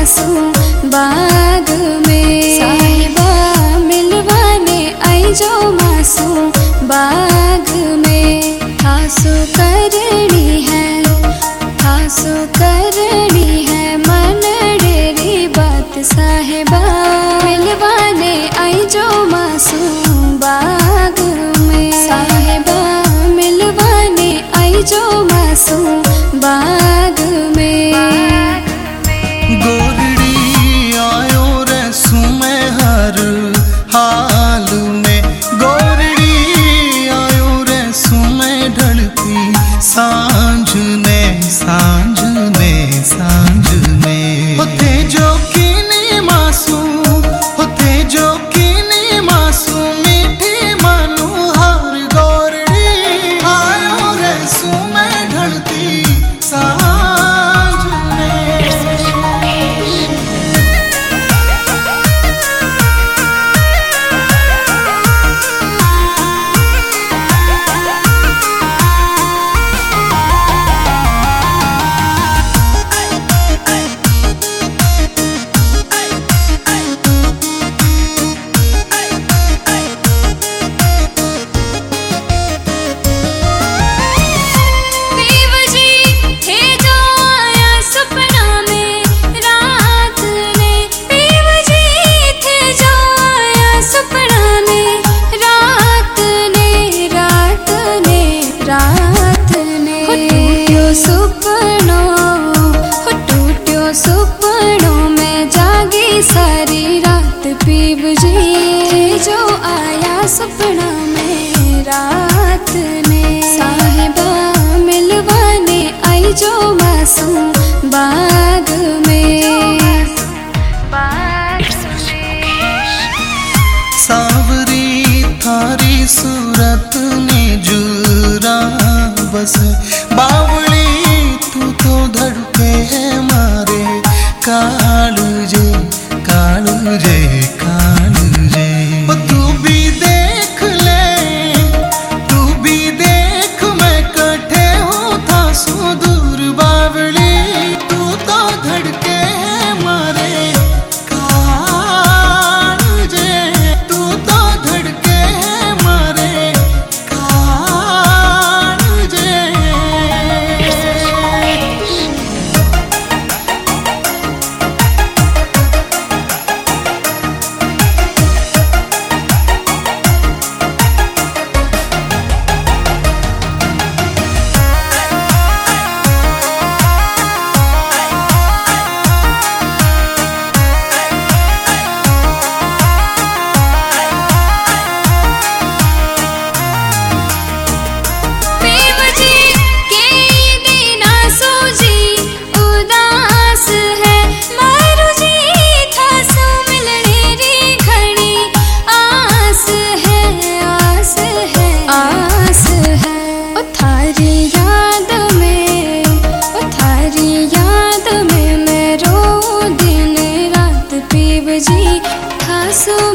मासूम बाग में। साहिबा मिलवाने आई जो मासूम बाग में। हासो करनी है, हासो करनी है मन डेरी बात। साहिबा मिलवाने आई जो मासूम बाग में। साहिबा मिलवाने आई जो मासूम बाग में। गोरड़ी आयो रे सुमे हर हाल में। गोरड़ी आयो रे सुमे ढलती सांझ ने, सांझ ने, सांझ ने। होते जो कीनी मासूम, होते जो कीनी मासूम मीठी मनोहर। गोरड़ी आयो रे सुमे ढलती सांझ ने। सपनों में जागी सारी रात पीव जी जो आया सपना में रात ने। साहिबा मिलवाने आई जो मासूम बाग में। सावरी थारी सूरत में जुरा बस। बावली तू तो धड़के है मारे कालजे, कालजे, कालजे। तू भी देख ले, तू भी देख मैं कठे हूँ था सो दूर। बावली तू तो धड़के है मारे कालजे। तू तो धड़के है मारे कालजे। खासो